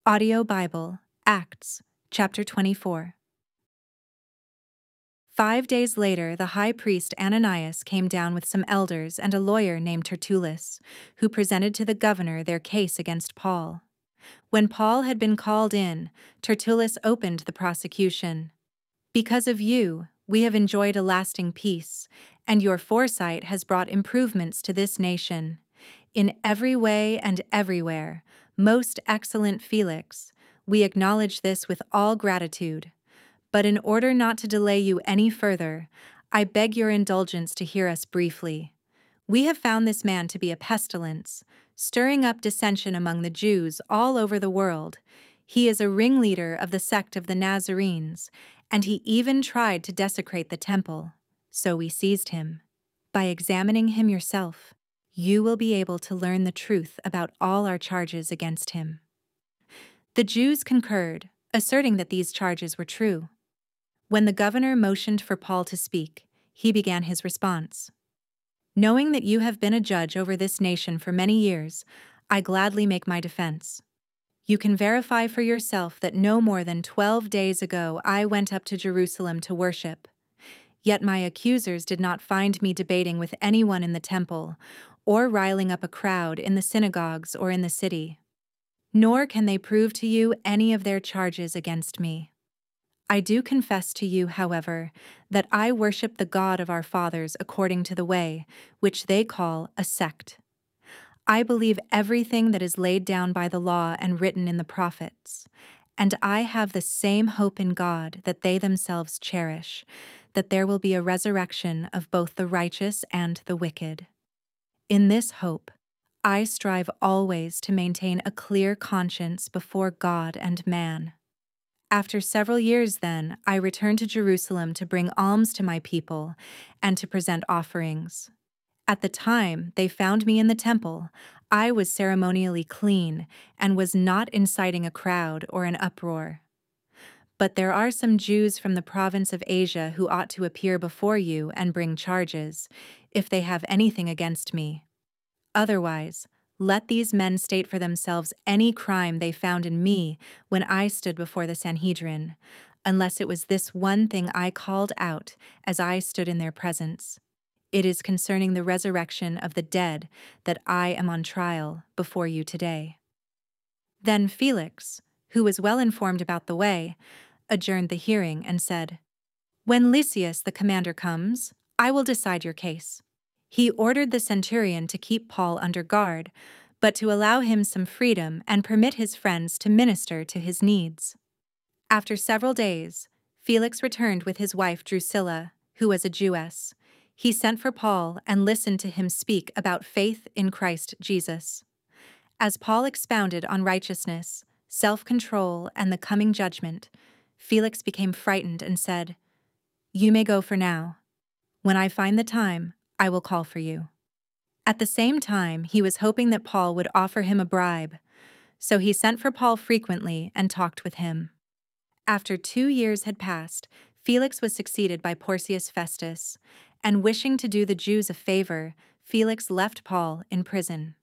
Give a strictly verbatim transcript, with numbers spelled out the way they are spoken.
Audio Bible, Acts, chapter twenty-four. Five days later, the high priest Ananias came down with some elders and a lawyer named Tertullus, who presented to the governor their case against Paul. When Paul had been called in, Tertullus opened the prosecution. "Because of you, we have enjoyed a lasting peace, and your foresight has brought improvements to this nation. In every way and everywhere, most excellent Felix, we acknowledge this with all gratitude. But in order not to delay you any further, I beg your indulgence to hear us briefly. We have found this man to be a pestilence, stirring up dissension among the Jews all over the world. He is a ringleader of the sect of the Nazarenes, and he even tried to desecrate the temple. So we seized him. By examining him yourself, you will be able to learn the truth about all our charges against him." The Jews concurred, asserting that these charges were true. When the governor motioned for Paul to speak, he began his response. "Knowing that you have been a judge over this nation for many years, I gladly make my defense. You can verify for yourself that no more than twelve days ago I went up to Jerusalem to worship. Yet my accusers did not find me debating with anyone in the temple, or riling up a crowd in the synagogues or in the city. Nor can they prove to you any of their charges against me. I do confess to you, however, that I worship the God of our fathers according to the way, which they call a sect. I believe everything that is laid down by the law and written in the prophets, and I have the same hope in God that they themselves cherish, that there will be a resurrection of both the righteous and the wicked. In this hope, I strive always to maintain a clear conscience before God and man. After several years, then, I returned to Jerusalem to bring alms to my people and to present offerings. At the time they found me in the temple, I was ceremonially clean and was not inciting a crowd or an uproar. But there are some Jews from the province of Asia who ought to appear before you and bring charges, if they have anything against me. Otherwise, let these men state for themselves any crime they found in me when I stood before the Sanhedrin, unless it was this one thing I called out as I stood in their presence. It is concerning the resurrection of the dead that I am on trial before you today." Then Felix, who was well informed about the way, adjourned the hearing and said, "When Lysias the commander comes, I will decide your case." He ordered the centurion to keep Paul under guard, but to allow him some freedom and permit his friends to minister to his needs. After several days, Felix returned with his wife Drusilla, who was a Jewess. He sent for Paul and listened to him speak about faith in Christ Jesus. As Paul expounded on righteousness, self-control, and the coming judgment, Felix became frightened and said, "You may go for now. When I find the time, I will call for you." At the same time, he was hoping that Paul would offer him a bribe, so he sent for Paul frequently and talked with him. After two years had passed, Felix was succeeded by Porcius Festus, and wishing to do the Jews a favor, Felix left Paul in prison.